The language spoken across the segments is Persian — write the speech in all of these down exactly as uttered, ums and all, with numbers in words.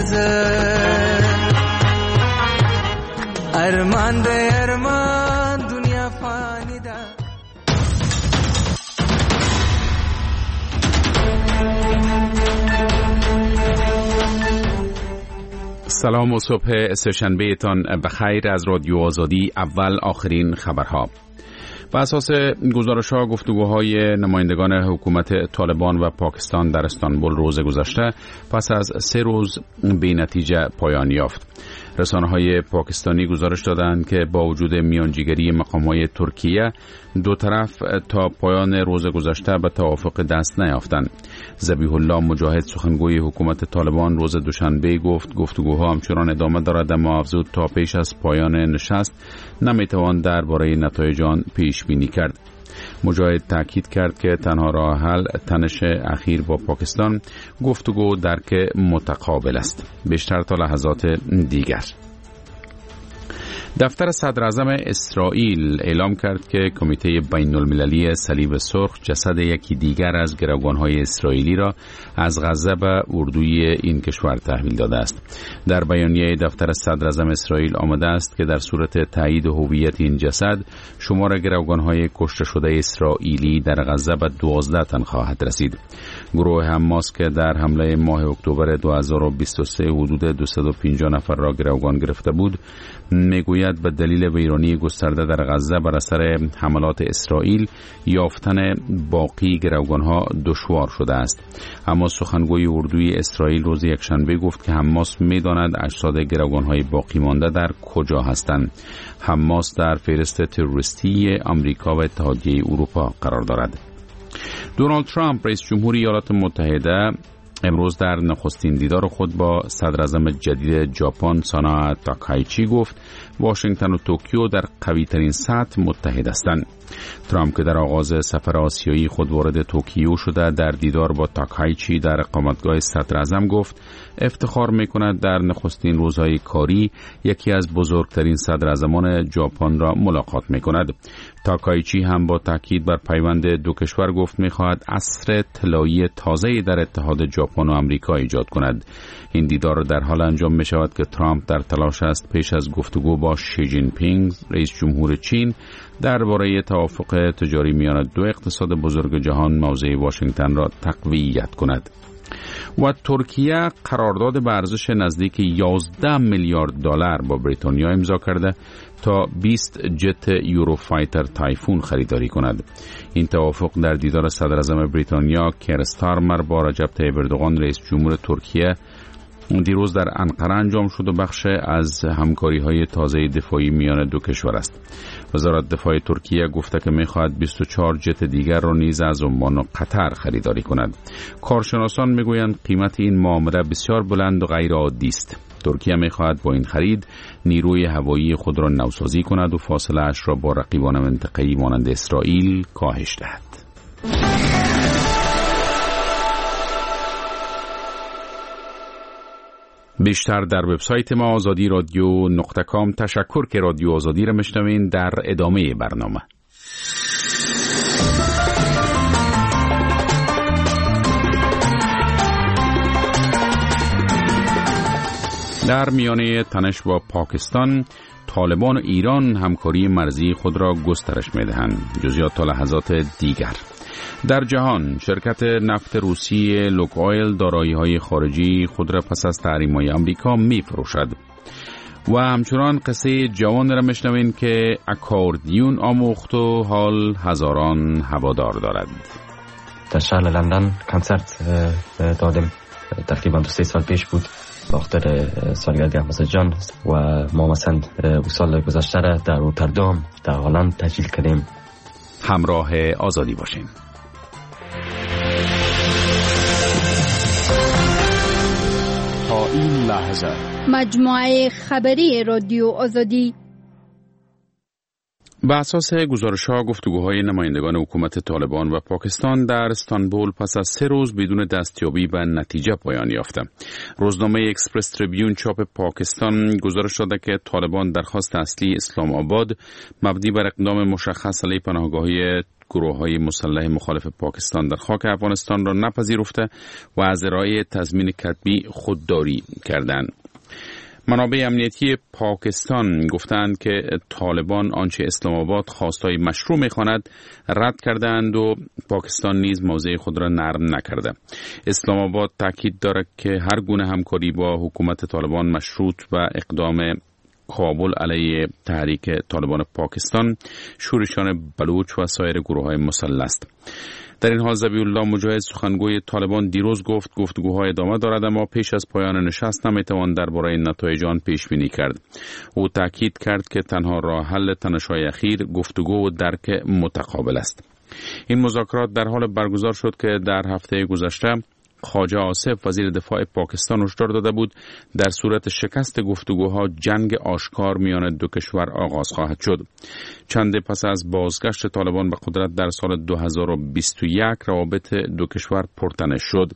نظر ارمان به ارمان دنیا فانی ده. سلام و صبح سه‌شنبه تان بخیر از رادیو آزادی. اول آخرین خبرها. بر اساس گزارش‌ها گفتگوهای نمایندگان حکومت طالبان و پاکستان در استانبول روز گذشته پس از سه روز بی نتیجه پایان یافت. رسانه‌های پاکستانی گزارش دادند که با وجود میانجیگری مقام‌های ترکیه دو طرف تا پایان روز گذشته به توافق دست نیافتند. ذبیح الله مجاهد سخنگوی حکومت طالبان روز دوشنبه گفت گفتگوها همچنان ادامه دارد، اما افزود تا پیش از پایان نشست نمیتوان درباره نتایج آن پیش بینی کرد. مجاهد تاکید کرد که تنها راه حل تنش اخیر با پاکستان گفتگو درک متقابل است. بیشتر تا لحظات دیگر. دفتر صدر اعظم اسرائیل اعلام کرد که کمیته بین المللی صلیب سرخ جسد یکی دیگر از گروگان‌های اسرائیلی را از غزه به اردوی این کشور تحویل داده است. در بیانیه دفتر صدر اعظم اسرائیل آمده است که در صورت تایید هویت این جسد شمار گروگان‌های کشته شده اسرائیلی در غزه به دوازده تن خواهد رسید. گروه حماس که در حمله ماه اکتبر دو هزار و بیست و سه حدود دویست و پنجاه نفر را گروگان گرفته بود، میگوید به دلیل ویرانی گسترده در غزه بر اثر حملات اسرائیل یافتن باقی گروگان‌ها دشوار شده است. اما سخنگوی اردوی اسرائیل روز یکشنبه گفت که حماس می‌داند اجساد گروگان‌های باقی مانده در کجا هستند. حماس در فهرست تروریستی آمریکا و اتحادیه اروپا قرار دارد. دونالد ترامپ رئیس جمهوری ایالات متحده امروز در نخستین دیدار خود با صدر اعظم جدید ژاپن سانا تاکایچی گفت واشنگتن و توکیو در قوی ترین سطح متحد هستند. ترامپ که در آغاز سفر آسیایی خود وارد توکیو شده در دیدار با تاکایچی در اقامتگاه صدر اعظم گفت افتخار می‌کند در نخستین روزهای کاری یکی از بزرگترین صدر اعظمان ژاپن را ملاقات می‌کند. تاکایچی هم با تاکید بر پیوند دو کشور گفت می‌خواهد عصر طلایی تازه‌ای در اتحاد ژاپن و آمریکا ایجاد کند. این دیدار در حال انجام می‌شود که ترامپ در تلاش است پیش از گفتگو با شی جین پینگ رئیس جمهور چین درباره توافق تجاری میان دو اقتصاد بزرگ جهان موضع واشنگتن را تقویت کند. و ترکیه قرارداد به ارزش نزدیک یازده میلیارد دلار با بریتانیا امضا کرده تا بیست جت یوروفایتر تایفون خریداری کند. این توافق در دیدار صدر اعظم بریتانیا کیر استارمر با رجب طیب اردوغان رئیس جمهور ترکیه دیروز در انقره انجام شد و بخش از همکاری‌های تازه دفاعی میان دو کشور است. وزارت دفاع ترکیه گفته که می‌خواهد بیست و چهار جت دیگر را نیز از عمان و قطر خریداری کند. کارشناسان می‌گویند قیمت این معامله بسیار بلند و غیر عادی است. ترکیه می‌خواهد با این خرید نیروی هوایی خود را نوسازی کند و فاصله اش را با رقیبان منطقه‌ای مانند اسرائیل کاهش دهد. بیشتر در وبسایت ما آزادی رادیو نقطه کام. تشکر که رادیو آزادی را میشنوین. در ادامه برنامه در میانه تنش با پاکستان، طالبان و ایران همکاری مرزی خود را گسترش میدهند. جزئیات تا لحظات دیگر. در جهان شرکت نفت روسی لوکوایل دارایی‌های خارجی خود را پس از تحریم‌های آمریکا می‌فروشد. و همچنان قصه جوان را میشنوین که اکاردیون آموخت و حال هزاران هوادار دارد. در شهر لندن کنسرت دادم، تقریبا دو سه سال پیش بود، بخاطر سالگرد احمد جان، و ما مثلا سال گذشته را در روتردام در هلند تجلیل کردیم. همراه آزادی باشین. تا این لحظه مجموعه خبری رادیو آزادی. بر اساس گزارش‌ها گفتگوهای نمایندگان حکومت طالبان و پاکستان در استانبول پس از سه روز بدون دستیابی به نتیجه پایان یافته. روزنامه اکسپرس تریبیون چاپ پاکستان گزارش داده که طالبان درخواست اصلی اسلام آباد مبنی بر اقدام مشخص علیه پناهگاهی گروه‌های مسلح مخالف پاکستان در خاک افغانستان را نپذیرفته و از ارائه تضمین کتبی خودداری کردند. منابع امنیتی پاکستان گفتند که طالبان آنچه اسلام آباد خواستای مشروع می‌خواند رد کردند و پاکستان نیز موضع خود را نرم نکرده. اسلام آباد تاکید دارد که هر گونه همکاری با حکومت طالبان مشروط و اقدام کابل علیه تحریک طالبان پاکستان، شورشان بلوچ و سایر گروه‌های مسلح است. در این حال ذبیح الله مجاهد سخنگوی طالبان دیروز گفت گفتگوها ادامه دارد اما پیش از پایان نشست نمیتوان درباره نتایج آن پیش بینی کرد. او تاکید کرد که تنها راه حل تنش‌های اخیر گفتگو و درک متقابل است. این مذاکرات در حال برگزار شد که در هفته گذشته خواجه آصف وزیر دفاع پاکستان هشدار داده بود در صورت شکست گفتگوها جنگ آشکار میان دو کشور آغاز خواهد شد. چند پس از بازگشت طالبان به قدرت در سال دو هزار و بیست و یک روابط دو کشور پرتنش شد.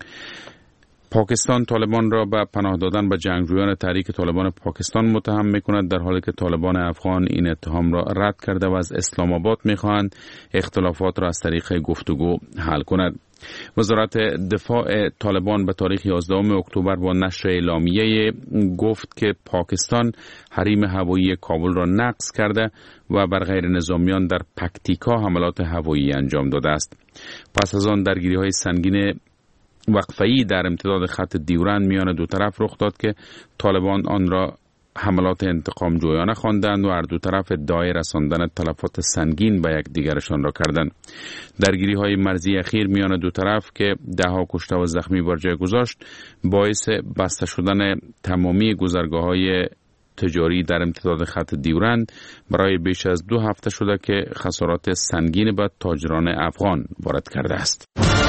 پاکستان طالبان را به پناه دادن به جنگجویان تحریک طالبان پاکستان متهم می‌کند، در حالی که طالبان افغان این اتهام را رد کرده و از اسلام آباد می‌خواهند اختلافات را از طریق گفتگو حل کند. وزارت دفاع طالبان به تاریخ یازدهم اکتبر با نشر اعلامیه گفت که پاکستان حریم هوایی کابل را نقض کرده و بر غیر نظامیان در پکتیکا حملات هوایی انجام داده است. پس از آن درگیری‌های سنگین وقفه‌ای در امتداد خط دیورند میان دو طرف رخ داد که طالبان آن را حملات انتقام جویانه خواندند و هر دو طرف ادعای رساندن تلفات سنگین به یکدیگرشان را کردند. درگیری‌های مرزی اخیر میان دو طرف که ده‌ها کشته و زخمی بر جای گذاشت باعث بسته شدن تمامی گذرگاه‌های تجاری در امتداد خط دیورند برای بیش از دو هفته شده که خسارات سنگین به تاجران افغان وارد کرده است.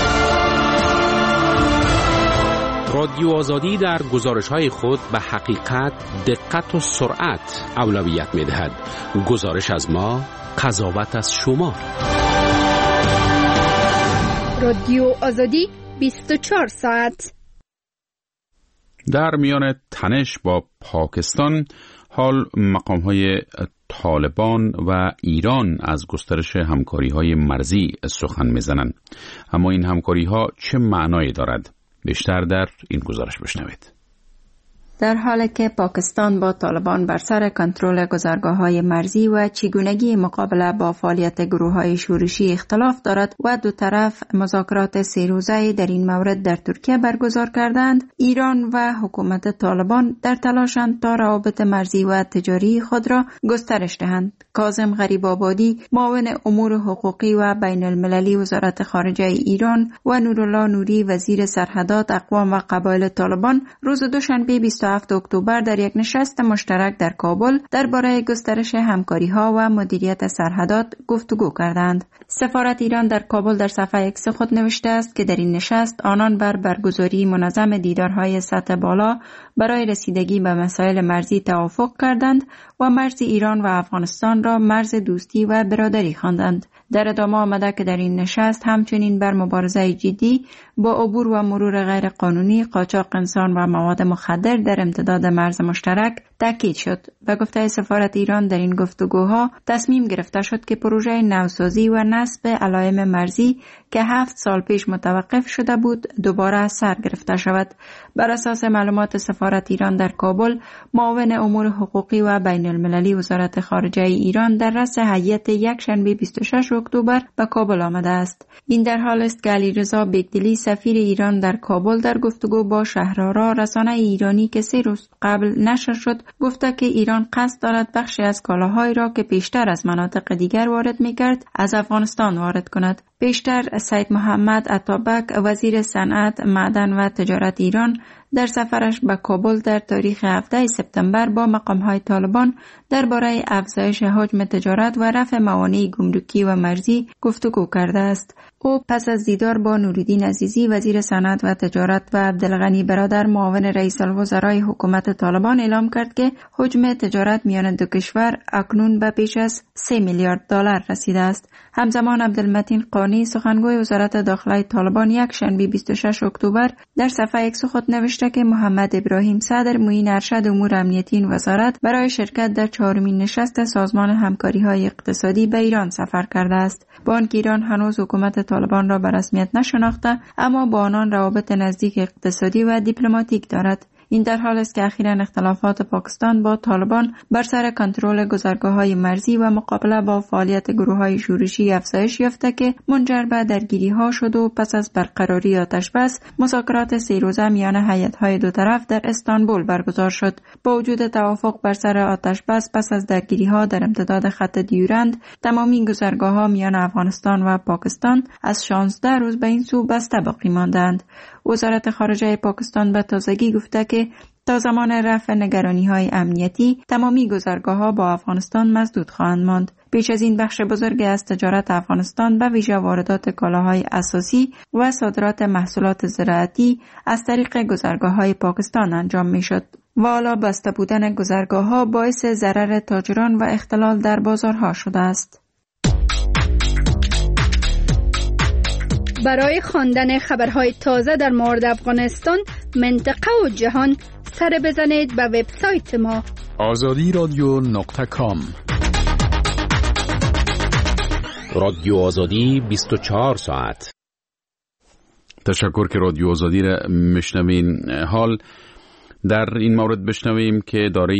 رادیو آزادی در گزارش‌های خود به حقیقت، دقت و سرعت اولویت می‌دهد. گزارش از ما، قضاوت از شما. رادیو آزادی بیست و چهار ساعت. در میان تنش با پاکستان، حال مقام‌های طالبان و ایران از گسترش همکاری‌های مرزی سخن می‌زنند. اما این همکاری‌ها چه معنایی دارد؟ بیشتر در این گزارش بشنوید. در حالی که پاکستان با طالبان بر سر کنترل گذرگاه‌های مرزی و چگونگی مقابله با فعالیت گروه‌های شورشی اختلاف دارد و دو طرف مذاکرات سه روزه در این مورد در ترکیه برگزار کردند، ایران و حکومت طالبان در تلاشند تا روابط مرزی و تجاری خود را گسترش دهند. کاظم غریب‌آبادی، معاون امور حقوقی و بین المللی وزارت خارجه ایران، و نورالله نوری، وزیر سرحدات، اقوام و قبایل طالبان، روز دوشنبه بیست و هفتم اکتبر در یک نشست مشترک در کابل درباره گسترش همکاری‌ها و مدیریت سرحدات گفتگو کردند. سفارت ایران در کابل در صفحه ایکس خود نوشته است که در این نشست آنان بر برگزاری منظم دیدارهای سطح بالا برای رسیدگی به مسائل مرزی توافق کردند و مرز ایران و افغانستان را مرز دوستی و برادری خواندند. در ادامه آمده که در این نشست همچنین بر مبارزه جدی با عبور و مرور غیر قانونی، قاچاق انسان و مواد مخدر در امتداد مرز مشترک تاکید شد. به گفته سفارت ایران در این گفتگوها تصمیم گرفته شد که پروژه نوسازی و نصب علائم مرزی که هفت سال پیش متوقف شده بود دوباره سر گرفته شود. بر اساس معلومات سفارت ایران در کابل، معاون امور حقوقی و بین المللی وزارت خارجه ایران در رأس هیئت یک شنبه بیست و شش اکتبر به کابل آمده است. این در حال است که علیرضا بیگدلی سفیر ایران در کابل در گفتگو با شهرآرا رسانه ایرانی که سه روز قبل نشر شد گفته که ایران قصد دارد بخشی از کالاهایی را که پیشتر از مناطق دیگر وارد می‌کرد از افغانستان وارد کند. پیشتر سید محمد عطابک وزیر صنعت، معدن و تجارت ایران در سفرش به کابل در تاریخ هفدهم سپتامبر با مقام‌های طالبان درباره افزایش حجم تجارت و رفع موانع گمرکی و مرزی گفتگو کرده است. او پس از دیدار با نورالدین عزیزی وزیر صنعت و تجارت و عبدالغنی برادر معاون رئیس الوزرای حکومت طالبان اعلام کرد که حجم تجارت میان دو کشور اکنون به بیش از سه میلیارد دلار رسیده است. همزمان عبدالمتین قانی سخنگوی وزارت داخلی طالبان یک شنبه بیست و ششم اکتبر در صفحه ایکس خود نوشته که محمد ابراهیم صدر معین ارشد امور امنیتی این وزارت برای شرکت در چهارمین نشست سازمان همکاری‌های اقتصادی به ایران سفر کرده است. با آنکه ایران هنوز حکومت طالبان را به رسمیت نشناخته، اما با آنان روابط نزدیک اقتصادی و دیپلماتیک دارد. این در حال است که اخیراً اختلافات پاکستان با طالبان بر سر کنترل گذرگاه‌های مرزی و مقابله با فعالیت گروه‌های شورشی افزایش یافته که منجر به درگیری‌ها شد و پس از برقراری آتش‌بس مذاکرات سه روزه میان هیئت‌های دو طرف در استانبول برگزار شد. با وجود توافق بر سر آتش‌بس پس از درگیری‌ها در امتداد خط دیورند، تمامی گذرگاه‌ها میان افغانستان و پاکستان از شانزده روز به این سو بسته باقی ماندند. وزارت خارجه پاکستان به تازگی گفته که تا زمان رفع نگرانی‌های امنیتی تمامی گذرگاه‌ها با افغانستان مسدود خواهند ماند. بیش از این بخش بزرگی از تجارت افغانستان به ویژه واردات کالاهای اساسی و صادرات محصولات زراعتی از طریق گذرگاه‌های پاکستان انجام می‌شد. و حالا بسته بودن گذرگاه‌ها باعث ضرر تاجران و اختلال در بازارها شده است. برای خواندن خبرهای تازه در مورد افغانستان، منطقه و جهان، سر بزنید به وبسایت ما آزادی رادیو نقطه کام. رادیو آزادی بیست و چهار ساعت. تشکر که رادیو آزادی را میشنوین. حال در این مورد بشنویم که اداره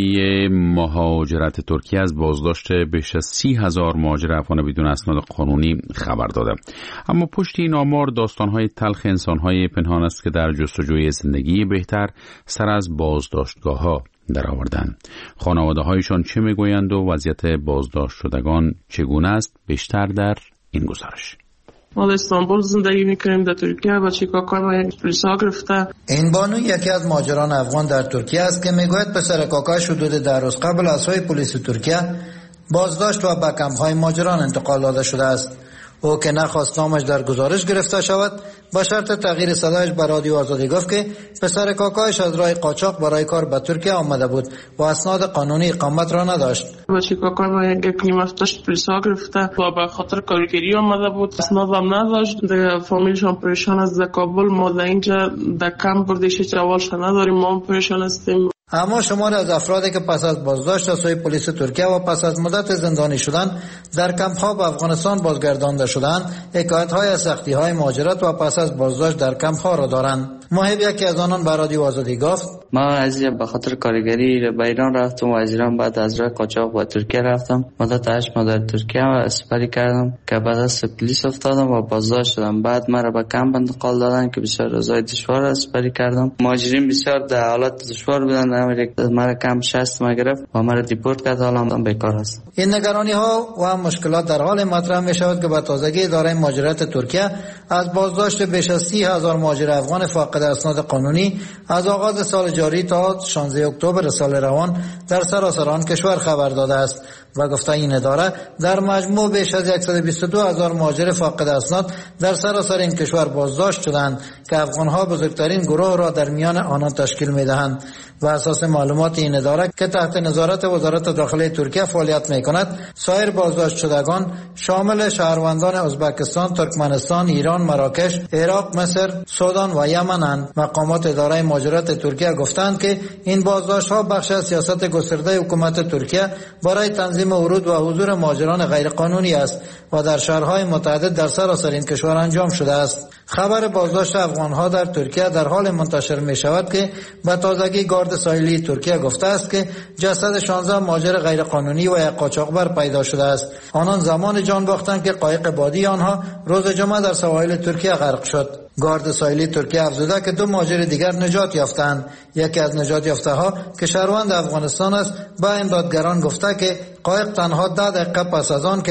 مهاجرت ترکیه از بازداشت بیش از سی هزار مهاجر افغان بدون اسناد قانونی خبر داده. اما پشت این آمار داستان‌های تلخ انسان‌های پنهان است که در جستجوی زندگی بهتر سر از بازداشتگاه‌ها درآوردند. خانواده‌هایشان چه میگویند و وضعیت بازداشت شدگان چگونه است؟ بیشتر در این گزارش. ما در استانبول زندگی میکنیم، در ترکیه با چیکاکار ما یک پلیسا گرفته. این بانو یکی از مهاجران افغان در ترکیه است که میگوید پسر کاکاش حدود ده روز قبل از سوی پلیس ترکیه بازداشت و به کمپ‌های مهاجران انتقال داده شده است. او که نخواست نامش در گزارش گرفته شود با شرط تغییر صدایش به رادیو آزادی گفت که پسر کاکایش از راه قاچاق برای کار به ترکیه آمده بود و اسناد قانونی اقامت را نداشت. بچه کاکای ما یک نیم هفتهش پلیسا گرفته و به خاطر کارگری آمده بود، اسناد هم نداشت. دیگه فامیلشان پریشان از کابل، ما در اینجا در کمپ بردیش جوالش نداریم، ما هم پریشان هستیم. اما شماری از افرادی که پس از بازداشت از سوی پلیس ترکیه و پس از مدت زندانی شدن در کمپ‌ها به افغانستان بازگردانده شدند، حکایت‌های از سختی‌های مهاجرت و پس از بازداشت در کمپ‌ها را دارند. محب یکی از آنان به رادیو آزادی گفت: ما از به خاطر کارگری به ایران رفتم و از ایران بعد از راه قاچاق به ترکیه رفتم. مدت هشت ماه در ترکیه اسپری کردم که بعد از پلیس افتادم و بازداشت شدم. بعد مرا به کمپ انتقال دادن که بسیار روزای دشوار اسپری کردم. مهاجرین بسیار در حالت دشوار بودند. مرا کمپ شصت ما گرفت و مرا دیپورت کرد. حالا هم بیکار هستم. این نگرانی‌ها و مشکلات در حال مطرح می‌شود که به تازگی اداره مهاجرت ترکیه از بازداشت بیش از سی هزار مهاجر افغان فاقد اسناد قانونی از آغاز سال جاری تا شانزده اکتبر سال روان در سراسر آن کشور خبر داده است و گفته این اداره در مجموع بیش از صد و بیست و دو هزار مهاجر فاقد اسناد در سراسر این کشور بازداشت شدند که افغان‌ها بزرگترین گروه را در میان آنان تشکیل می‌دهند. و اساس معلومات این اداره که تحت نظارت وزارت داخلی ترکیه فعالیت می‌کند، سایر بازداشت شدگان شامل شهروندان ازبکستان، ترکمنستان، ایران، مراکش، عراق، مصر، سودان و یمن‌اند. مقامات اداره مهاجرت ترکیه گفتند که این بازداشت‌ها بخش از سیاست گسترده حکومت ترکیه برای تنظیم ورود و حضور مهاجران غیرقانونی است و در شهرهای متعدد در سراسر این کشور انجام شده است. خبر بازداشت افغان‌ها در ترکیه در حال منتشر می‌شود که به تازگی گارد ساحلی ترکیه گفته است که جسد شانزده مهاجر غیرقانونی و یک قاچاقبر پیدا شده است. آنان زمان جان باختند که قایق بادی آنها روز جمعه در سواحل ترکیه غرق شد. گارد ساحلی ترکیه افزوده که دو مهاجر دیگر نجات یافتند. یکی از نجات یافته ها که شهروند افغانستان است با امدادگران گفته که قایق تنها ده دقیقه پس از آن که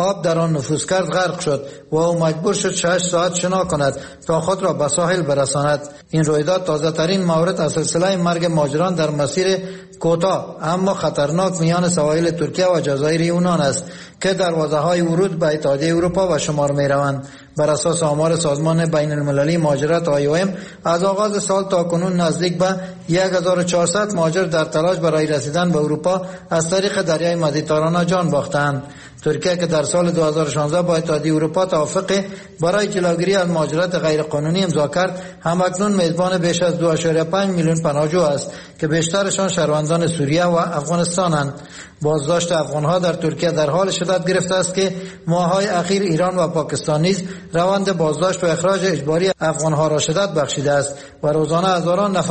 آب در آن نفوذ کرد غرق شد و او مجبور شد شش ساعت شنا کند تا خود را به ساحل برساند. این رویداد تازه ترین مورد از سلسله مرگ مهاجران در مسیر کوتاه اما خطرناک میان سواحل ترکیه و جزایر یونان است که دروازه های ورود به اتحادیه اروپا و شمار می روند. بر اساس آمار سازمان بین المللی مهاجرت آی او ام از آغاز سال تا کنون نزدیک به هزار و چهارصد مهاجر در تلاش برای رسیدن به اروپا از طریق دریای مدیترانه جان باختند. ترکیه که در سال دو هزار و شانزده با اتحادیه اروپا توافق برای جلوگیری از مهاجرت غیرقانونی امضا کرد، همکنون میزبان بیش از دو اشاریه پنج میلیون پناهجو است که بیشترشان شهروندان سوریه و افغانستانند. بازداشت افغانها در ترکیه در حال شدت گرفته است که ماه‌های اخیر ایران و پاکستان نیز روند بازداشت و اخراج اجباری افغانها را شدت بخشیده است و روزانه هزاران نفر